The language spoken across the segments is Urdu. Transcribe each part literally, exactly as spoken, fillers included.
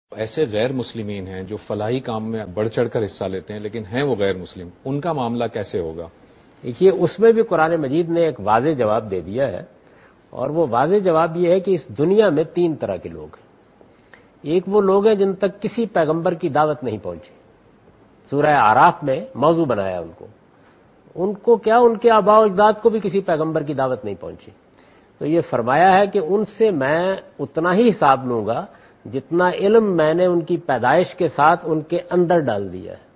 ایسے غیر مسلمین ہیں جو فلاحی کام میں بڑھ چڑھ کر حصہ لیتے ہیں لیکن ہیں وہ غیر مسلم، ان کا معاملہ کیسے ہوگا؟ دیکھیے، اس میں بھی قرآن مجید نے ایک واضح جواب دے دیا ہے، اور وہ واضح جواب یہ ہے کہ اس دنیا میں تین طرح کے لوگ ہیں۔ ایک وہ لوگ ہیں جن تک کسی پیغمبر کی دعوت نہیں پہنچی، سورہ اعراف میں موضوع بنایا ان کو ان کو کیا ان کے آباء و اجداد کو بھی کسی پیغمبر کی دعوت نہیں پہنچی، تو یہ فرمایا ہے کہ ان سے میں اتنا ہی حساب لوں گا جتنا علم میں نے ان کی پیدائش کے ساتھ ان کے اندر ڈال دیا ہے۔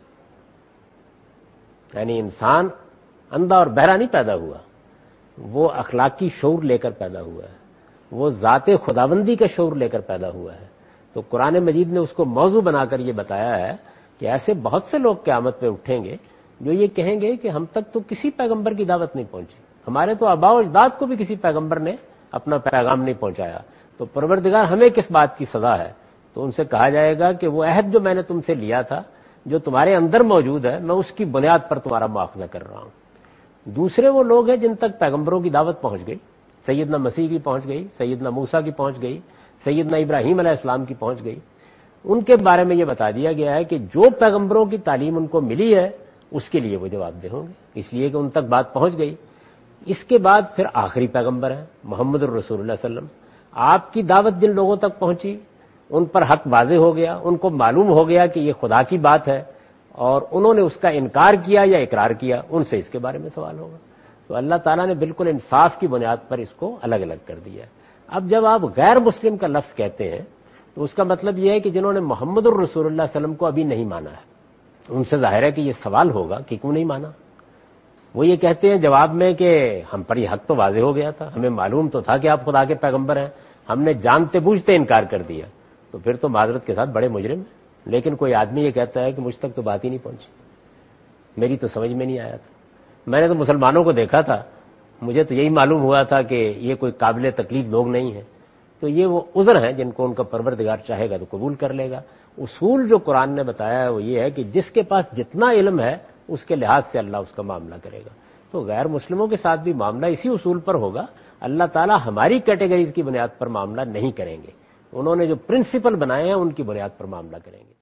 یعنی انسان اندھا اور بہرا نہیں پیدا ہوا، وہ اخلاقی شعور لے کر پیدا ہوا ہے، وہ ذات خداوندی کا شعور لے کر پیدا ہوا ہے۔ تو قرآن مجید نے اس کو موضوع بنا کر یہ بتایا ہے کہ ایسے بہت سے لوگ قیامت پہ اٹھیں گے جو یہ کہیں گے کہ ہم تک تو کسی پیغمبر کی دعوت نہیں پہنچی، ہمارے تو آباء و اجداد کو بھی کسی پیغمبر نے اپنا پیغام نہیں پہنچایا، تو پروردگار ہمیں کس بات کی سزا ہے؟ تو ان سے کہا جائے گا کہ وہ عہد جو میں نے تم سے لیا تھا، جو تمہارے اندر موجود ہے، میں اس کی بنیاد پر تمہارا مواخذہ کر رہا ہوں۔ دوسرے وہ لوگ ہیں جن تک پیغمبروں کی دعوت پہنچ گئی، سیدنا مسیح کی پہنچ گئی، سیدنا موسیٰ کی پہنچ گئی، سیدنا ابراہیم علیہ السلام کی پہنچ گئی۔ ان کے بارے میں یہ بتا دیا گیا ہے کہ جو پیغمبروں کی تعلیم ان کو ملی ہے اس کے لیے وہ جواب دہ ہوں گے، اس لیے کہ ان تک بات پہنچ گئی۔ اس کے بعد پھر آخری پیغمبر ہیں محمد الرسول اللہ صلی اللہ علیہ وسلم۔ آپ کی دعوت جن لوگوں تک پہنچی، ان پر حق واضح ہو گیا، ان کو معلوم ہو گیا کہ یہ خدا کی بات ہے، اور انہوں نے اس کا انکار کیا یا اقرار کیا، ان سے اس کے بارے میں سوال ہوگا۔ تو اللہ تعالیٰ نے بالکل انصاف کی بنیاد پر اس کو الگ الگ کر دیا ہے۔ اب جب آپ غیر مسلم کا لفظ کہتے ہیں تو اس کا مطلب یہ ہے کہ جنہوں نے محمد الرسول اللہ صلی اللہ علیہ وسلم کو ابھی نہیں مانا ہے، ان سے ظاہر ہے کہ یہ سوال ہوگا کہ کیوں نہیں مانا۔ وہ یہ کہتے ہیں جواب میں کہ ہم پر یہ حق تو واضح ہو گیا تھا، ہمیں معلوم تو تھا کہ آپ خدا کے پیغمبر ہیں، ہم نے جانتے بوجھتے انکار کر دیا، تو پھر تو معذرت کے ساتھ بڑے مجرم ہیں۔ لیکن کوئی آدمی یہ کہتا ہے کہ مجھ تک تو بات ہی نہیں پہنچی، میری تو سمجھ میں نہیں آیا تھا، میں نے تو مسلمانوں کو دیکھا تھا، مجھے تو یہی معلوم ہوا تھا کہ یہ کوئی قابل تکلیف لوگ نہیں ہیں، تو یہ وہ عذر ہیں جن کو ان کا پروردگار چاہے گا تو قبول کر لے گا۔ اصول جو قرآن نے بتایا ہے وہ یہ ہے کہ جس کے پاس جتنا علم ہے اس کے لحاظ سے اللہ اس کا معاملہ کرے گا۔ تو غیر مسلموں کے ساتھ بھی معاملہ اسی اصول پر ہوگا، اللہ تعالیٰ ہماری کیٹیگریز کی بنیاد پر معاملہ نہیں کریں گے، انہوں نے جو پرنسپل بنائے ہیں ان کی بنیاد پر معاملہ کریں گے۔